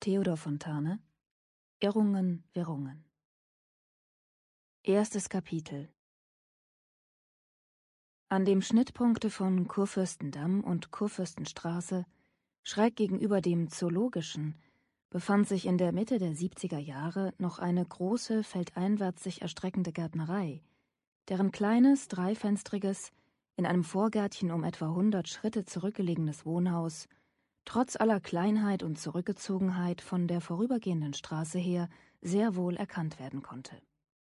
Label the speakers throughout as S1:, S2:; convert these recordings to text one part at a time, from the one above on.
S1: Theodor Fontane: Irrungen, Wirrungen. Erstes Kapitel. An dem Schnittpunkte von Kurfürstendamm und Kurfürstenstraße, schräg gegenüber dem Zoologischen, befand sich in der Mitte der 70er Jahre noch eine große, feldeinwärts sich erstreckende Gärtnerei, deren kleines, dreifenstriges, in einem Vorgärtchen um etwa 100 Schritte zurückgelegenes Wohnhaus trotz aller Kleinheit und Zurückgezogenheit von der vorübergehenden Straße her sehr wohl erkannt werden konnte.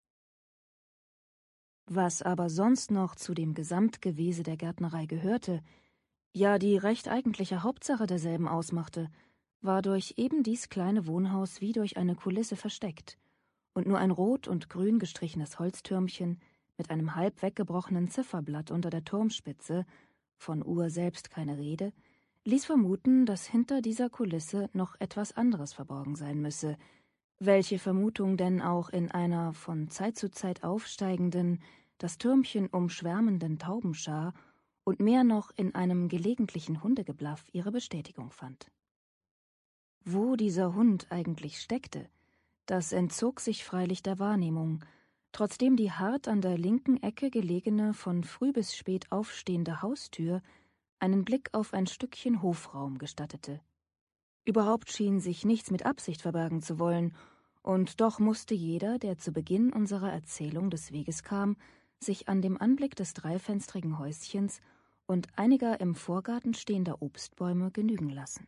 S1: Was aber sonst noch zu dem Gesamtgewese der Gärtnerei gehörte, ja die recht eigentliche Hauptsache derselben ausmachte, war durch eben dies kleine Wohnhaus wie durch eine Kulisse versteckt, und nur ein rot und grün gestrichenes Holztürmchen mit einem halb weggebrochenen Zifferblatt unter der Turmspitze, von Uhr selbst keine Rede, ließ vermuten, dass hinter dieser Kulisse noch etwas anderes verborgen sein müsse, welche Vermutung denn auch in einer von Zeit zu Zeit aufsteigenden, das Türmchen umschwärmenden Taubenschar und mehr noch in einem gelegentlichen Hundegeblaff ihre Bestätigung fand. Wo dieser Hund eigentlich steckte, das entzog sich freilich der Wahrnehmung, trotzdem die hart an der linken Ecke gelegene, von früh bis spät aufstehende Haustür einen Blick auf ein Stückchen Hofraum gestattete. Überhaupt schien sich nichts mit Absicht verbergen zu wollen, und doch musste jeder, der zu Beginn unserer Erzählung des Weges kam, sich an dem Anblick des dreifenstrigen Häuschens und einiger im Vorgarten stehender Obstbäume genügen lassen.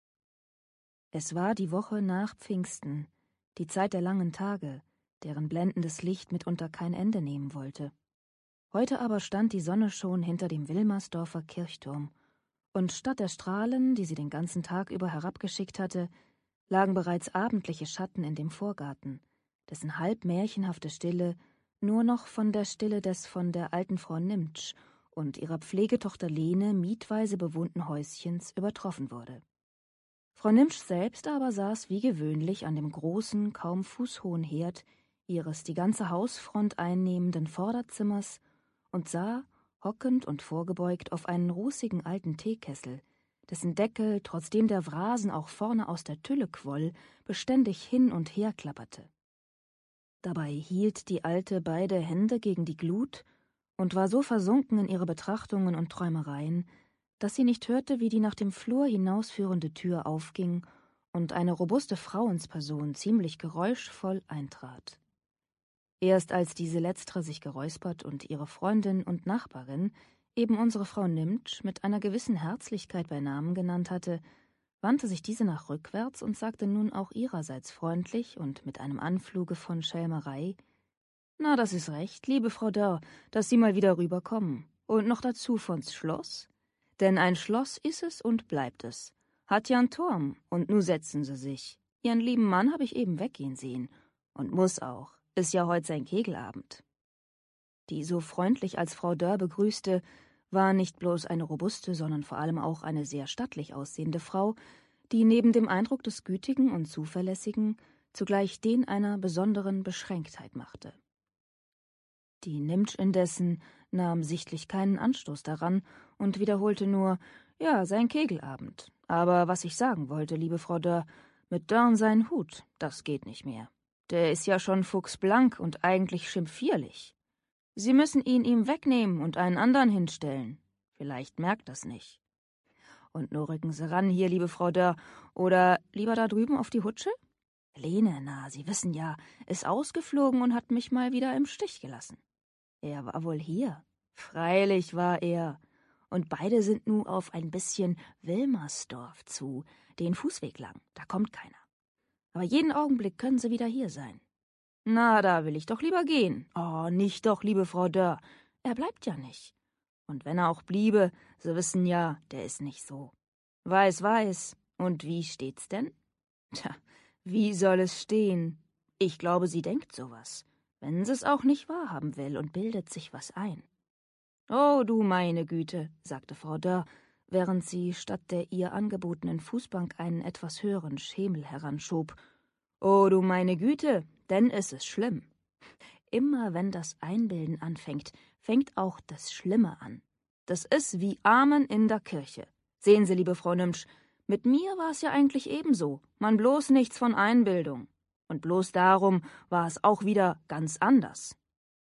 S1: Es war die Woche nach Pfingsten, die Zeit der langen Tage, deren blendendes Licht mitunter kein Ende nehmen wollte. Heute aber stand die Sonne schon hinter dem Wilmersdorfer Kirchturm, und statt der Strahlen, die sie den ganzen Tag über herabgeschickt hatte, lagen bereits abendliche Schatten in dem Vorgarten, dessen halb märchenhafte Stille nur noch von der Stille des von der alten Frau Nimptsch und ihrer Pflegetochter Lene mietweise bewohnten Häuschens übertroffen wurde. Frau Nimptsch selbst aber saß wie gewöhnlich an dem großen, kaum fußhohen Herd ihres die ganze Hausfront einnehmenden Vorderzimmers und sah, hockend und vorgebeugt, auf einen rußigen alten Teekessel, dessen Deckel, trotzdem der Wrasen auch vorne aus der Tülle quoll, beständig hin und her klapperte. Dabei hielt die Alte beide Hände gegen die Glut und war so versunken in ihre Betrachtungen und Träumereien, dass sie nicht hörte, wie die nach dem Flur hinausführende Tür aufging und eine robuste Frauensperson ziemlich geräuschvoll eintrat. Erst als diese letztere sich geräuspert und ihre Freundin und Nachbarin, eben unsere Frau Nimptsch, mit einer gewissen Herzlichkeit bei Namen genannt hatte, wandte sich diese nach rückwärts und sagte nun auch ihrerseits freundlich und mit einem Anfluge von Schelmerei: »Na, das ist recht, liebe Frau Dörr, dass Sie mal wieder rüberkommen. Und noch dazu von's Schloss? Denn ein Schloss ist es und bleibt es. Hat ja 'n Turm, und nu setzen Sie sich. Ihren lieben Mann habe ich eben weggehen sehen. Und muss auch. Ist ja heut sein Kegelabend.« Die so freundlich als Frau Dörr begrüßte, war nicht bloß eine robuste, sondern vor allem auch eine sehr stattlich aussehende Frau, die neben dem Eindruck des Gütigen und Zuverlässigen zugleich den einer besonderen Beschränktheit machte. Die Nimptsch indessen nahm sichtlich keinen Anstoß daran und wiederholte nur: »Ja, sein Kegelabend. Aber was ich sagen wollte, liebe Frau Dörr, mit Dörn seinen Hut, das geht nicht mehr. Der ist ja schon fuchsblank und eigentlich schimpfierlich. Sie müssen ihn ihm wegnehmen und einen anderen hinstellen. Vielleicht merkt das nicht. Und nur rücken Sie ran hier, liebe Frau Dörr, oder lieber da drüben auf die Hutsche? Lene, na, Sie wissen ja, ist ausgeflogen und hat mich mal wieder im Stich gelassen. Er war wohl hier. Freilich war er. Und beide sind nu auf ein bisschen Wilmersdorf zu, den Fußweg lang, da kommt keiner. Aber jeden Augenblick können sie wieder hier sein. Na, da will ich doch lieber gehen. Oh, nicht doch, liebe Frau Dörr. Er bleibt ja nicht. Und wenn er auch bliebe, Sie wissen ja, der ist nicht so. Weiß, weiß. Und wie steht's denn? Tja, wie soll es stehen? Ich glaube, sie denkt sowas, wenn sie's auch nicht wahrhaben will und bildet sich was ein. Oh, du meine Güte, sagte Frau Dörr, während sie statt der ihr angebotenen Fußbank einen etwas höheren Schemel heranschob. Oh, du meine Güte, denn es ist schlimm. Immer wenn das Einbilden anfängt, fängt auch das Schlimme an. Das ist wie Amen in der Kirche. Sehen Sie, liebe Frau Nimptsch, Mit mir war es ja eigentlich ebenso, man bloß nichts von Einbildung. Und bloß darum war es auch wieder ganz anders.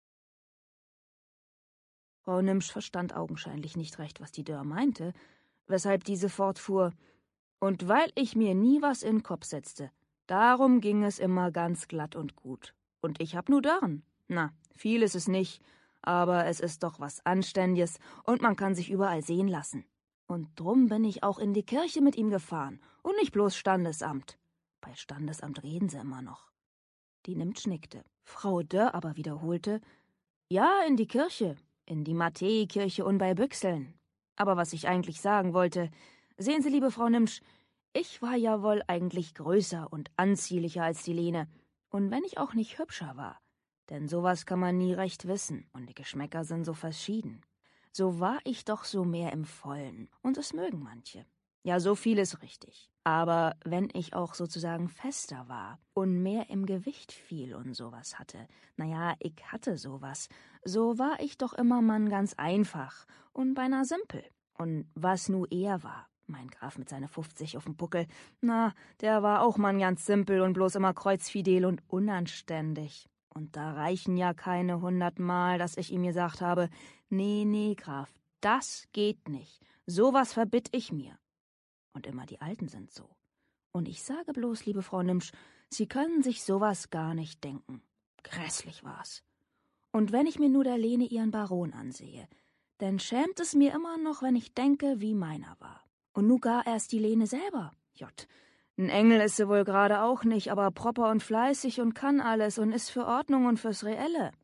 S1: Frau Nimpsch verstand augenscheinlich nicht recht, was die Dörr meinte, weshalb diese fortfuhr: Und weil ich mir nie was in den Kopf setzte, darum ging es immer ganz glatt und gut. Und ich hab nu Dörren. Na, viel ist es nicht, aber es ist doch was Anständiges und man kann sich überall sehen lassen. Und drum bin ich auch in die Kirche mit ihm gefahren und nicht bloß Standesamt. Bei Standesamt reden sie immer noch. Die Nimptsch nickte. Frau Dörr aber wiederholte: Ja, in die Kirche, in die Matthäikirche und bei Büchseln. Aber was ich eigentlich sagen wollte, sehen Sie, liebe Frau Nimptsch, ich war ja wohl eigentlich größer und anziehlicher als die Lene, und wenn ich auch nicht hübscher war, denn sowas kann man nie recht wissen, und die Geschmäcker sind so verschieden, so war ich doch so mehr im Vollen, und es mögen manche. Ja, so viel ist richtig. Aber wenn ich auch sozusagen fester war und mehr im Gewicht fiel und sowas hatte, naja, ich hatte sowas, so war ich doch immer Mann ganz einfach und beinahe simpel. Und was nu er war, mein Graf mit seine 50 auf dem Buckel, na, der war auch Mann ganz simpel und bloß immer kreuzfidel und unanständig. Und da reichen ja keine 100 Mal, dass ich ihm gesagt habe: Nee, Graf, das geht nicht. Sowas verbitt ich mir. Und immer die Alten sind so. Und ich sage bloß, liebe Frau Nimptsch, Sie können sich sowas gar nicht denken. Grässlich war's. Und wenn ich mir nur der Lene ihren Baron ansehe, denn schämt es mir immer noch, wenn ich denke, wie meiner war. Und nu gar erst die Lene selber. Jott, ein Engel ist sie wohl gerade auch nicht, aber proper und fleißig und kann alles und ist für Ordnung und fürs Reelle.